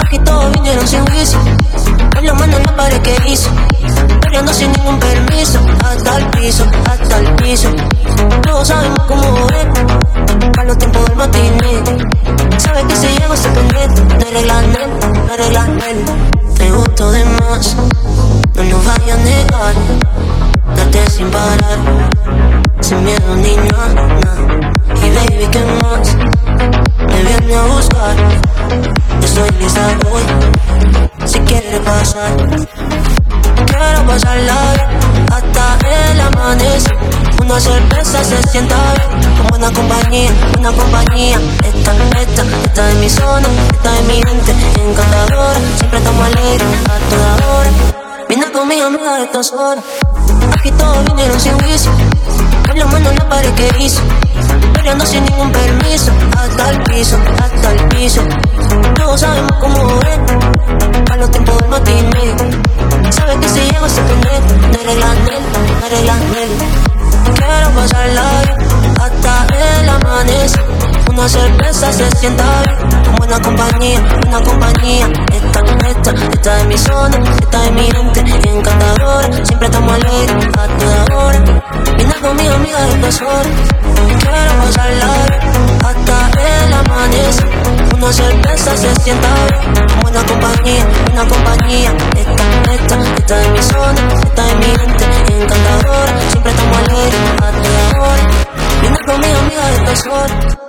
Aquí todos vinieron sin juicio, con la mano en la pared que hizo, peleando sin ningún permiso, hasta el piso, hasta el piso. Todos sabemos cómo es, para los tiempos del matiné. Sabes que si llego se pendiente, no arreglas nel, no arreglas nel. Te gusto de más, no lo vayas a negar, date sin parar, sin miedo ni nada. Y baby, ¿qué más? Me viene a buscar, yo soy lista hoy, si quieres pasar. Quiero pasarla bien, hasta el amanecer. Una cerveza se sienta bien, con buena compañía, buena compañía. Esta es mi zona, esta es mi gente encantadora. Siempre estamos alegres a toda hora. Viene conmigo, amiga, de estas horas. Aquí todos vinieron sin juicio, con la mano en la pared que hizo, peleando sin ningún permiso, hasta el piso, hasta el piso. Todos sabemos cómo es, para los tiempos del matiné. Sabes que si llego se pendiente, no arreglas nel, no arreglas nel. Quiero pasarla bien, hasta el amanecer. Una cerveza se sienta bien, con buena compañía, buena compañía. Esta es mi zona, esta es mi gente encantadora. Siempre estamos alegres a toda hora. Viene conmigo, amiga, de estas horas. Quiero pasarla bien, hasta el amanecer. Una cerveza se sienta bien, con buena compañía, buena compañía. Esta es mi zona, esta es mi gente encantadora. Siempre estamos alegres a toda hora. Viene conmigo, amiga, de estas horas.